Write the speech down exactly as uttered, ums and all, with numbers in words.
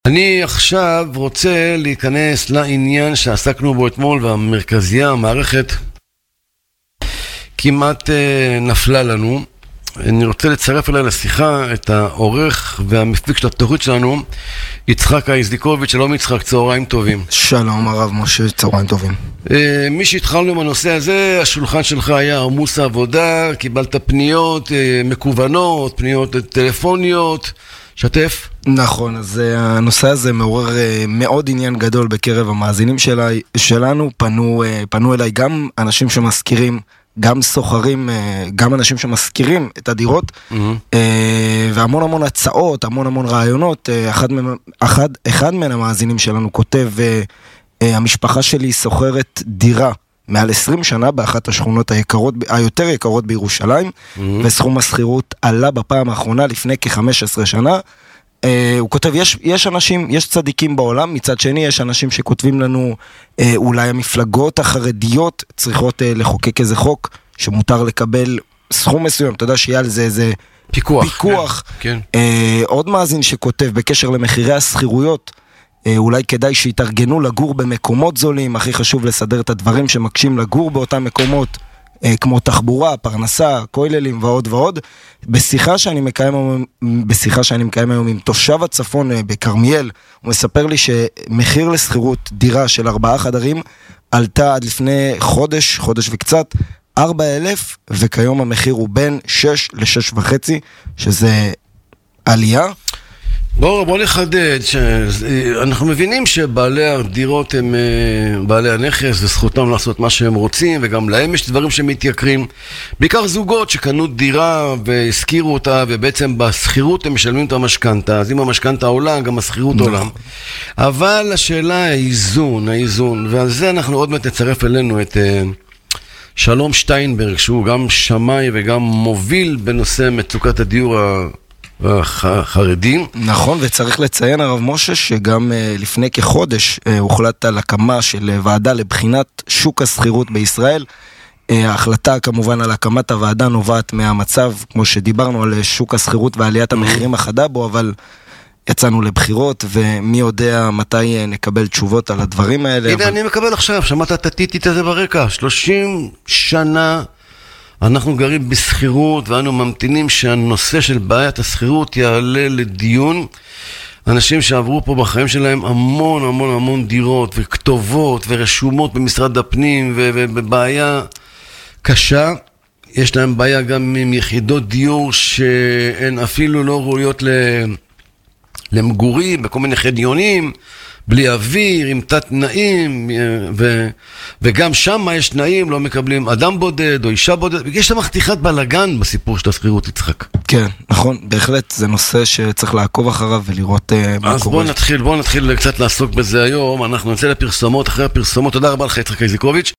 אני עכשיו רוצה להיכנס לעניין שעסקנו בו אתמול, והמרכזייה, המערכת כמעט אה, נפלה לנו. אני רוצה לצרף אליי לשיחה את העורך והמפיק של התוכנית שלנו, יצחק איזדיקוביץ'. שלום יצחק, צהריים טובים. שלום הרב משה, צהריים טובים. אה, מי שהתחלנו עם הנושא הזה, השולחן שלך היה עמוס העבודה, קיבלת פניות אה, מקוונות, פניות טלפוניות, שתף. נכון, אז הנושא הזה מעורר מאוד עניין גדול בקרב המאזינים שלי, שלנו. פנו, פנו אליי גם אנשים שמזכירים, גם סוחרים, גם אנשים שמזכירים את הדירות, mm-hmm. והמון המון הצעות, המון המון רעיונות. אחד, אחד, אחד מן המאזינים שלנו כותב, המשפחה שלי סוחרת דירה מעל עשרים שנה באחת השכונות היקרות, היותר יקרות בירושלים, mm-hmm. וסכום השכירות עלה בפעם האחרונה לפני כ-חמש עשרה שנה. Uh, הוא כותב, יש, יש אנשים, יש צדיקים בעולם, מצד שני יש אנשים שכותבים לנו, uh, אולי המפלגות החרדיות צריכות uh, לחוקק איזה חוק שמותר לקבל סכום מסוים, אתה יודע שיהיה על זה איזה פיקוח. פיקוח. כן. Uh, עוד מאזין שכותב בקשר למחירי הסחירויות, uh, אולי כדאי שיתארגנו לגור במקומות זולים, הכי חשוב לסדר את הדברים שמקשים לגור באותם מקומות, כמו תחבורה, פרנסה, כוללים ועוד ועוד. בשיחה שאני מקיים, בשיחה שאני מקיים היום עם תושב הצפון בקרמיאל, הוא מספר לי שמחיר לסחירות דירה של ארבעה חדרים עלתה עד לפני חודש, חודש וקצת, ארבע אלף, וכיום המחיר הוא בין שש לשש וחצי, שזה עלייה. בואו בוא נחדד, אנחנו מבינים שבעלי הדירות הם בעלי הנכס, וזכותם לעשות מה שהם רוצים, וגם להם יש דברים שמתייקרים. בעיקר זוגות שקנו דירה והזכירו אותה, ובעצם בסחירות הם משלמים את המשכנתה, אז אם המשכנתה עולה, גם הסחירות עולה. אבל השאלה האיזון, האיזון, ועל זה אנחנו עוד מעט נצרף אלינו את שלום שטיינברג, שהוא גם שמאי וגם מוביל בנושא מצוקת הדיור ה... החרדים. נכון, וצריך לציין הרב משה שגם uh, לפני כחודש uh, הוחלט על הקמה של uh, ועדה לבחינת שוק הסחירות בישראל. uh, ההחלטה כמובן על הקמת הוועדה נובעת מהמצב, כמו שדיברנו, על שוק הסחירות ועליית המחירים החדה בו, אבל יצאנו לבחירות, ומי יודע מתי נקבל תשובות על הדברים האלה. הנה אבל... אני מקבל עכשיו, שמעת את הטיטית הזה ברקע, שלושים שנה אנחנו גרים בסחירות, ואנו ממתינים שהנושא של בעיית הסחירות יעלה לדיון. אנשים שעברו פה בחיים שלהם המון המון המון דירות וכתובות ורשומות במשרד הפנים, ובבעיה קשה. יש להם בעיה גם עם יחידות דיור שהן אפילו לא ראויות למגורים, בכל מיני חדיונים, בלי אוויר, עם תת תנאים, ו... וגם שם יש תנאים, לא מקבלים אדם בודד או אישה בודד. יש שם חתיכת בלגן בסיפור של הסחירות, יצחק. כן, נכון, בהחלט זה נושא שצריך לעקוב אחריו ולראות uh, מה אז קורה. אז בואו נתחיל, בואו נתחיל קצת לעסוק בזה היום. אנחנו נצא לפרסומות, אחרי הפרסומות. תודה רבה לך יצחק איזדיקוביץ'.